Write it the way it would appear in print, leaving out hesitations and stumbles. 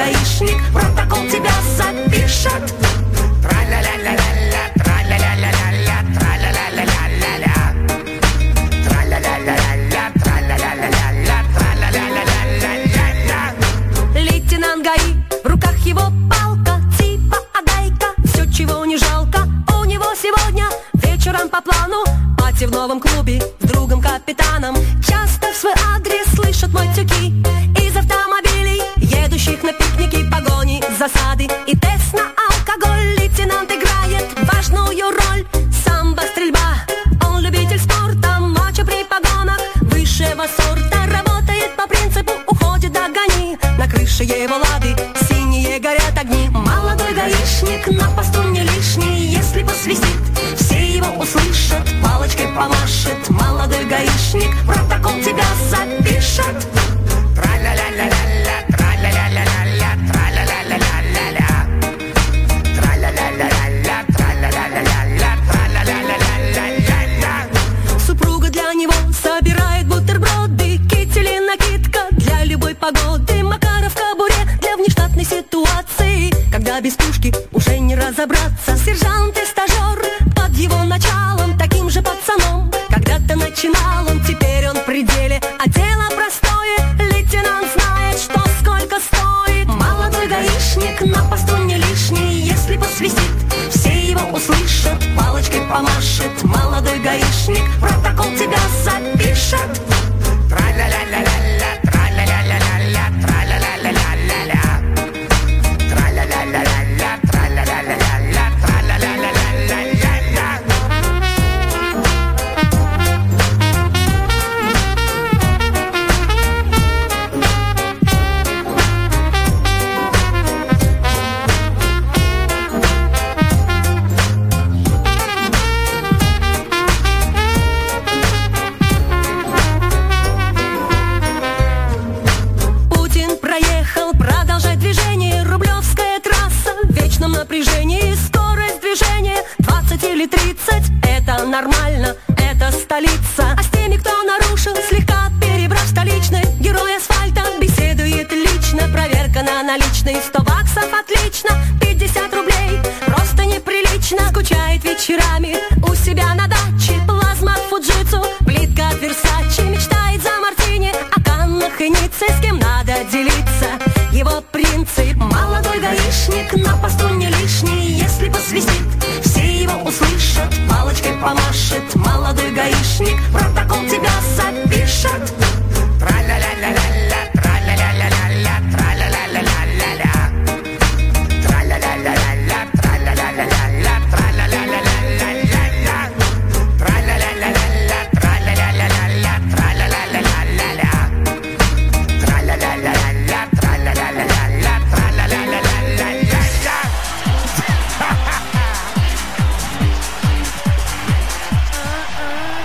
гаишник протокол тебя запишет. Тра-ля-ля-ля-ля-ля, тра-ля-ля-ля-ля-ля, тра-ля-ля-ля-ля-ля, тра-ля-ля-ля-ля-ля, тра-ля-ля-ля-ля-ля, тра-ля-ля-ля-ля-ля. Лейтенант ГАИ, в руках его палка, типа Адайка, все, чего не жалко. У него сегодня вечером по плану пати в новом клубе с другом-капитаном. Часто в свой адрес слышат матюки из автомобилей, едущих на пикники, погони, засады и тест на алкоголь. Лейтенант играет важную роль, самбо, стрельба, он любитель спорта, мачо при погонах высшего сорта. Работает по принципу уходит догони, на крыше его лады синие горят огни. Молодой гаишник на посту не лишний, если посвистит, все его услышат, палочкой помашет. Молодой гаишник протокол тебя запишет. Тра-ля-ля-ля-ля-ля, тра-ля-ля-ля-ля-ля, тра-ля-ля-ля-ля-ля, тра-ля-ля-ля-ля-ля, тра-ля-ля-ля-ля-ля, тра-ля-ля-ля-ля-ля. Супруга для него собирает бутерброды, кители, накидка для любой погоды, Макаров в кобуре для внештатной ситуации, когда без пушки уже не разобраться. Сержант и стажер под его началом, таким же пацаном когда-то начинал он, теперь он в пределе, а дело простое, лейтенант знает, что сколько стоит. Молодой гаишник на посту не лишний, если посвистит, все его услышат, палочкой помашет. Молодой гаишник протокол тебя запишет. Тра-ля-ля-ля-ля-ля, тра-ля-ля-ля-ля-ля, тра-ля-ля-ля-ля-ля, тра-ля-ля-ля-ля-ля, тра-ля-ля-ля-ля-ля, тра-ля-ля-ля-ля-ля. Путин проехал, продолжай движение, Рублевская трасса в вечном напряжении. Скорость движения 20 или 30, это нормально, это столица. А с теми, кто нарушил, слегка перебрав столичный, герой асфальта беседует лично. Проверка на наличные, 100 баксов, отлично, 50 рублей, просто неприлично. Скучает вечерами у себя на даче, плазма Фуджитсу, плитка от Версачи. Мечтает за мартини о Каннах и Ницце, с кем надо делиться его принцип. Молодой гаишник на посту не лишний, если посвистит, все его услышат, палочкой помашет. Молодой гаишник протокол тебя запишет.